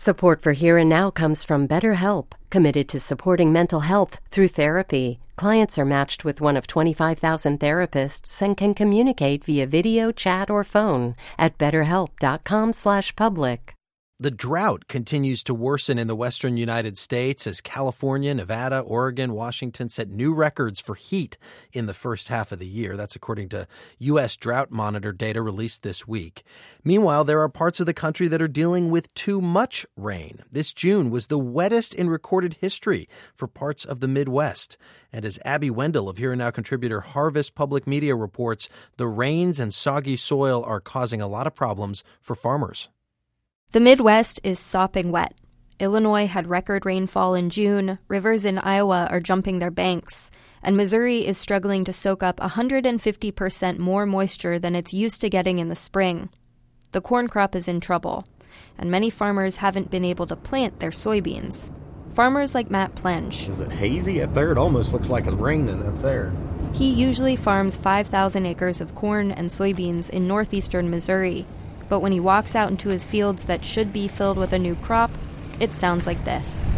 Support for Here and Now comes from BetterHelp, committed to supporting mental health through therapy. Clients are matched with one of 25,000 therapists and can communicate via video, chat, or phone at betterhelp.com/public. The drought continues to worsen in the western United States as California, Nevada, Oregon, Washington set new records for heat in the first half of the year. That's according to U.S. Drought Monitor data released this week. Meanwhile, there are parts of the country that are dealing with too much rain. This June was the wettest in recorded history for parts of the Midwest. And as Abby Wendell of Here and Now contributor Harvest Public Media reports, the rains and soggy soil are causing a lot of problems for farmers. The Midwest is sopping wet. Illinois had record rainfall in June, rivers in Iowa are jumping their banks, and Missouri is struggling to soak up 150% more moisture than it's used to getting in the spring. The corn crop is in trouble, and many farmers haven't been able to plant their soybeans. Farmers like Matt Plenge. Is it hazy up there? It almost looks like it's raining up there. He usually farms 5,000 acres of corn and soybeans in northeastern Missouri. But when he walks out into his fields that should be filled with a new crop, it sounds like this.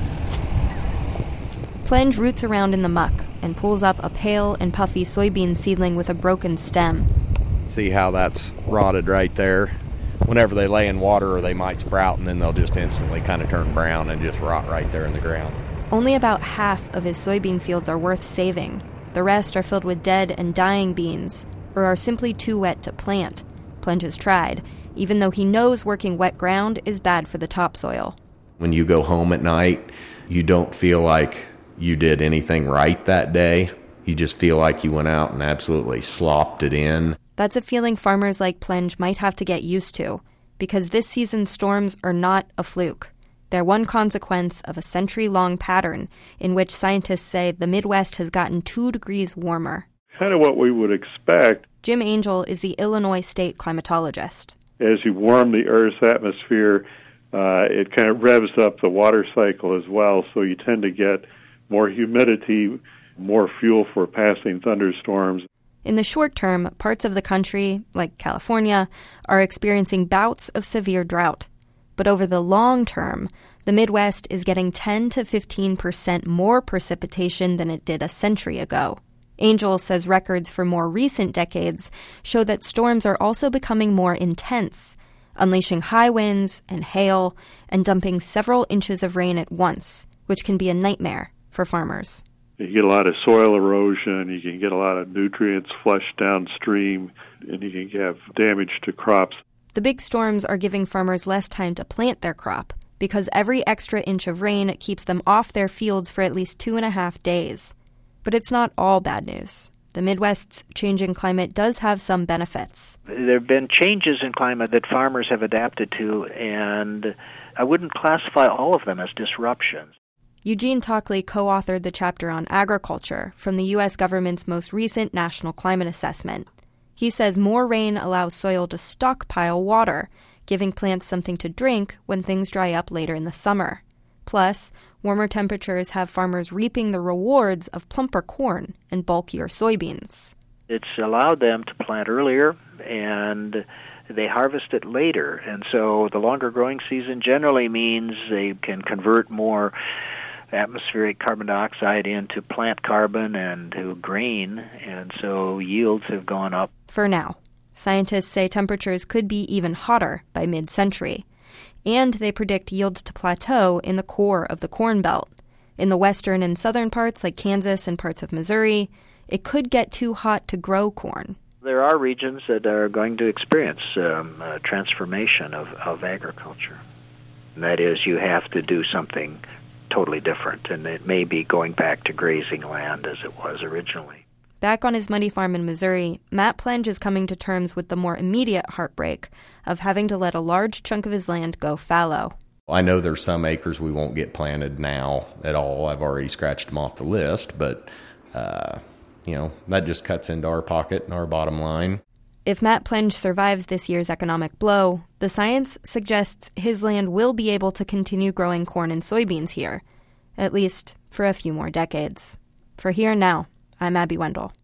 Plenge roots around in the muck and pulls up a pale and puffy soybean seedling with a broken stem. See how that's rotted right there? Whenever they lay in water, they might sprout, and then they'll just instantly kind of turn brown and just rot right there in the ground. Only about half of his soybean fields are worth saving. The rest are filled with dead and dying beans, or are simply too wet to plant. Plenge has tried, even though he knows working wet ground is bad for the topsoil. When you go home at night, you don't feel like you did anything right that day. You just feel like you went out and absolutely slopped it in. That's a feeling farmers like Plenge might have to get used to, because this season's storms are not a fluke. They're one consequence of a century-long pattern in which scientists say the Midwest has gotten 2 degrees warmer. Kind of what we would expect. Jim Angel is the Illinois state climatologist. As you warm the Earth's atmosphere, it kind of revs up the water cycle as well, so you tend to get more humidity, more fuel for passing thunderstorms. In the short term, parts of the country, like California, are experiencing bouts of severe drought. But over the long term, the Midwest is getting 10 to 15% more precipitation than it did a century ago. Angel says records for more recent decades show that storms are also becoming more intense, unleashing high winds and hail and dumping several inches of rain at once, which can be a nightmare for farmers. You get a lot of soil erosion, you can get a lot of nutrients flushed downstream, and you can have damage to crops. The big storms are giving farmers less time to plant their crop because every extra inch of rain keeps them off their fields for at least 2.5 days. But it's not all bad news. The Midwest's changing climate does have some benefits. There have been changes in climate that farmers have adapted to, and I wouldn't classify all of them as disruptions. Eugene Tockley co-authored the chapter on agriculture from the U.S. government's most recent National Climate Assessment. He says more rain allows soil to stockpile water, giving plants something to drink when things dry up later in the summer. Plus, warmer temperatures have farmers reaping the rewards of plumper corn and bulkier soybeans. It's allowed them to plant earlier, and they harvest it later. And so the longer growing season generally means they can convert more atmospheric carbon dioxide into plant carbon and to grain, and so yields have gone up. For now, scientists say temperatures could be even hotter by mid-century. And they predict yields to plateau in the core of the Corn Belt. In the western and southern parts, like Kansas and parts of Missouri, it could get too hot to grow corn. There are regions that are going to experience a transformation of agriculture. And that is, you have to do something totally different, and it may be going back to grazing land as it was originally. Back on his muddy farm in Missouri, Matt Plenge is coming to terms with the more immediate heartbreak of having to let a large chunk of his land go fallow. I know there's some acres we won't get planted now at all. I've already scratched them off the list, but, that just cuts into our pocket and our bottom line. If Matt Plenge survives this year's economic blow, the science suggests his land will be able to continue growing corn and soybeans here, at least for a few more decades. For Here and Now, I'm Abby Wendell.